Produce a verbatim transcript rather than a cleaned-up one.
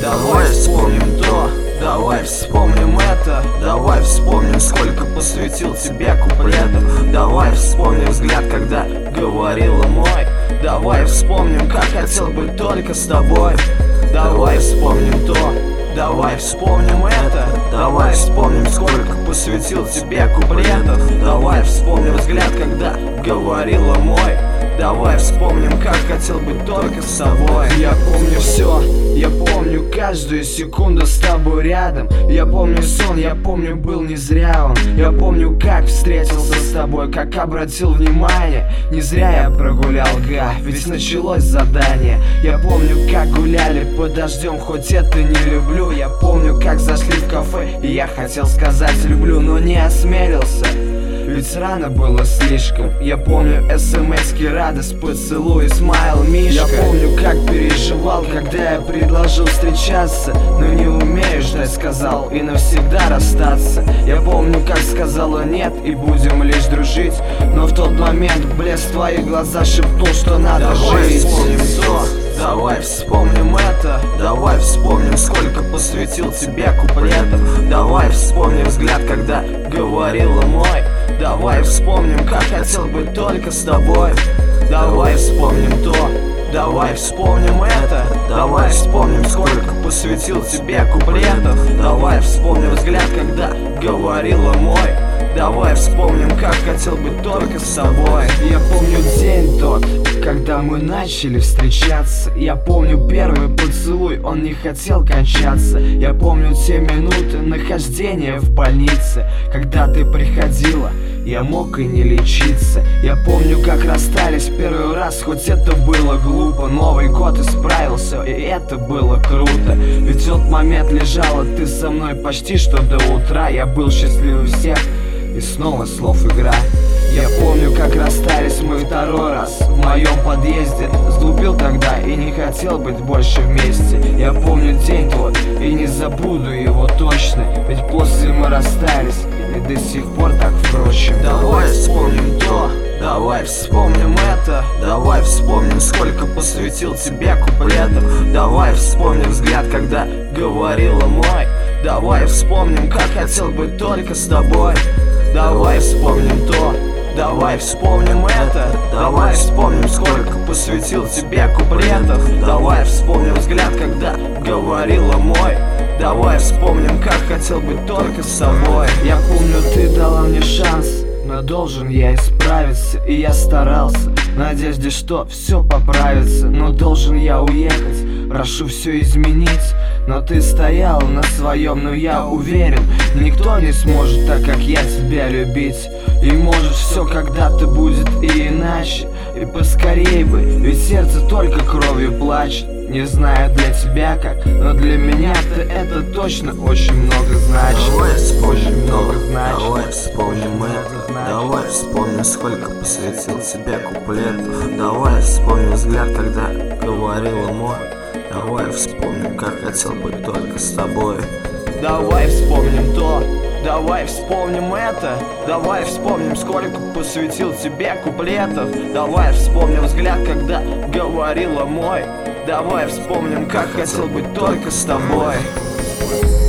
Давай вспомним то, давай вспомним это. Давай вспомним, сколько посвятил тебе куплетов. Давай вспомним взгляд, когда говорила мой. Давай вспомним, как хотел быть только с тобой. Давай вспомним то, давай вспомним это. Давай вспомним, сколько посвятил тебе куплетов. Давай вспомним взгляд, когда говорила мой. Давай вспомним, как хотел быть только с тобой. Я помню все, я помню каждую секунду с тобой рядом. Я помню сон, я помню, был не зря он. Я помню, как встретился с тобой, как обратил внимание. Не зря я прогулял га, ведь началось задание. Я помню, как гуляли под дождем, хоть это не люблю. Я помню, как зашли в кафе, и я хотел сказать люблю, но не осмелился, ведь рано было слишком. Я помню смс-ки, радость, поцелуй, смайл, мишка. Я помню, как переживал, когда я предложил встречаться, но не умею ждать, сказал, и навсегда расстаться. Я помню, как сказала нет, и будем лишь дружить, но в тот момент блеск твоих глаза шепнул, что надо давай жить. Вспомним то, давай вспомним это. Давай вспомним, сколько посвятил тебе куплетов. Давай вспомним взгляд, когда говорила мой. Давай вспомним, как хотел быть только с тобой. Давай вспомним то, давай вспомним это. Давай вспомним, сколько посвятил тебе куплетов. Давай вспомним взгляд, когда говорила мой. Давай вспомним, как хотел быть только с тобой. Я помню день тот, когда мы начали встречаться. Я помню первый поцелуй, он не хотел кончаться. Я помню те минуты нахождения в больнице, когда ты приходила, я мог и не лечиться. Я помню, как расстались первый раз, хоть это было глупо. Новый год исправился, и это было круто. Ведь в тот момент лежала ты со мной почти что до утра. Я был счастливый всех, и снова слов игра. Я помню, как расстались мы второй раз в моем подъезде. Сглупил тогда и не хотел быть больше вместе. Я помню день тот и не забуду его точно, ведь после мы расстались, и до сих пор так впрочем. Давай вспомним то, давай вспомним это. Давай вспомним, сколько посвятил тебе куплетов. Давай вспомним взгляд, когда говорила мой. Давай вспомним, как хотел быть только с тобой. Давай вспомним то, давай вспомним это. Давай вспомним, сколько посвятил тебе куплетов. Давай вспомним взгляд, когда говорила мой. Давай вспомним, как хотел быть только с собой. Я помню, ты дала мне шанс, но должен я исправиться. И я старался, в надежде, что все поправится. Но должен я уехать, прошу все изменить. Но ты стоял на своем, но я уверен, никто не сможет так, как я тебя любить. И может все когда-то будет и иначе, и поскорей бы, ведь сердце только кровью плачет. Не знаю для тебя как, но для меня-то это точно очень много значит. Давай вспомним много то, значит. давай вспомним это. Давай вспомним, сколько посвятил тебе куплетов. Давай вспомним взгляд, когда говорила мой. Давай вспомним, как хотел быть только с тобой. Давай вспомним то, давай вспомним это. Давай вспомним, сколько посвятил тебе куплетов. Давай вспомним взгляд, когда говорила мой. Давай вспомним, как хотел быть только с тобой.